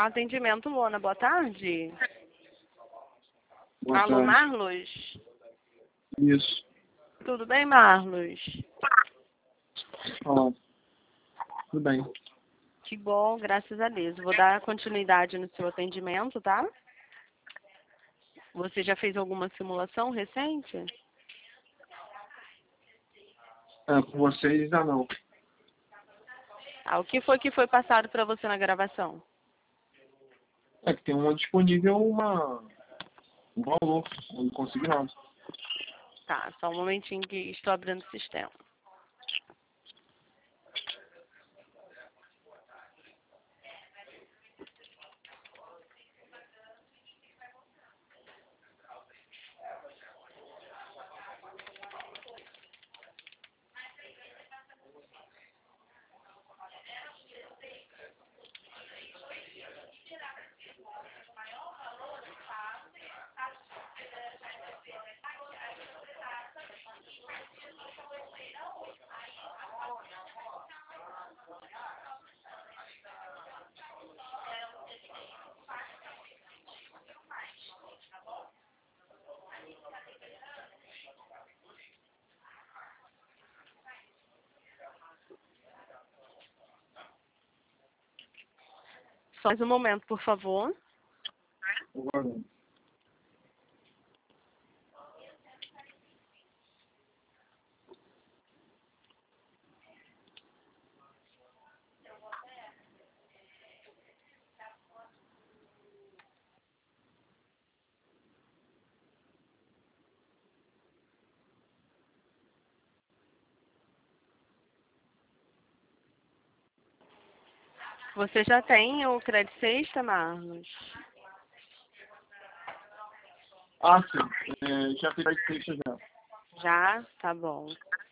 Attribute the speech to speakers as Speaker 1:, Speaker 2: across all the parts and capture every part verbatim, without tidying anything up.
Speaker 1: Atendimento Lona, boa tarde.
Speaker 2: Boa
Speaker 1: Alô,
Speaker 2: tarde.
Speaker 1: Marlos?
Speaker 2: Isso.
Speaker 1: Tudo bem, Marlos?
Speaker 2: Ó, tudo bem.
Speaker 1: Que bom, graças a Deus. Vou dar continuidade no seu atendimento, tá? Você já fez alguma simulação recente?
Speaker 2: Ah, com vocês ainda não.
Speaker 1: Ah, o que foi que foi passado para você na gravação?
Speaker 2: É que tem uma disponível uma, um valor, eu não consegui nada.
Speaker 1: Tá, só um momentinho que estou abrindo o sistema. Só mais um momento, por favor.
Speaker 2: Agora,
Speaker 1: Você já tem o Crédito Sexta, Marlos?
Speaker 2: ah, sim. É, já fiz a ficha já.
Speaker 1: Já? Tá bom.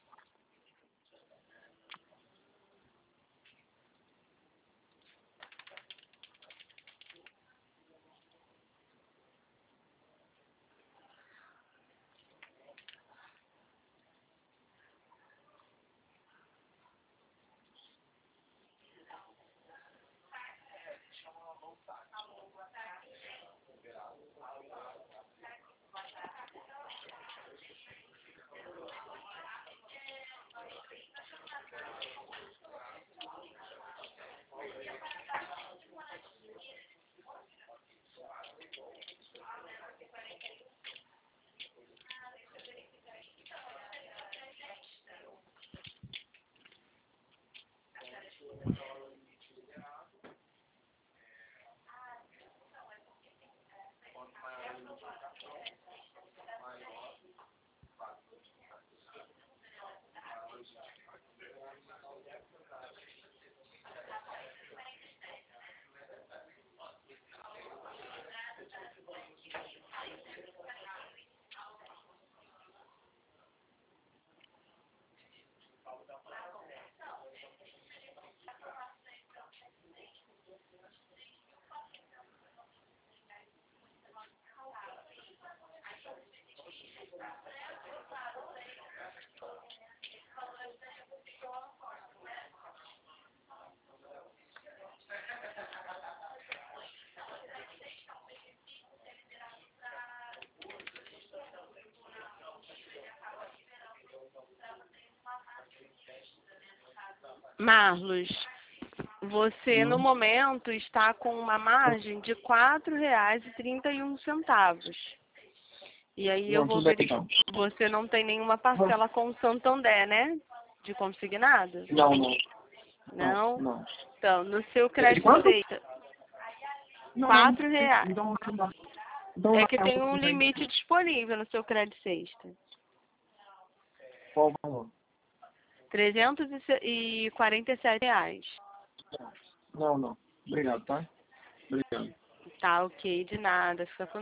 Speaker 1: Marlos, você no
Speaker 2: Hum.
Speaker 1: momento está com uma margem de quatro reais e trinta e um centavos. E aí eu
Speaker 2: Não,
Speaker 1: vou
Speaker 2: tudo bem
Speaker 1: verificar.
Speaker 2: então.
Speaker 1: Você não tem nenhuma parcela com o Santander, né? De consignado?
Speaker 2: Não, não. Não,
Speaker 1: Não?
Speaker 2: não.
Speaker 1: Então, no seu
Speaker 2: É de
Speaker 1: crédito
Speaker 2: quanto?
Speaker 1: sexta,
Speaker 2: Não, não.
Speaker 1: quatro reais.
Speaker 2: Então, então
Speaker 1: É
Speaker 2: lá
Speaker 1: que
Speaker 2: é um
Speaker 1: tem um
Speaker 2: pouquinho aí.
Speaker 1: limite disponível no seu crédito sexta.
Speaker 2: Qual o valor?
Speaker 1: trezentos e quarenta e sete reais.
Speaker 2: Não, não. Obrigado, tá? Obrigado.
Speaker 1: Tá, ok, de nada. Fica com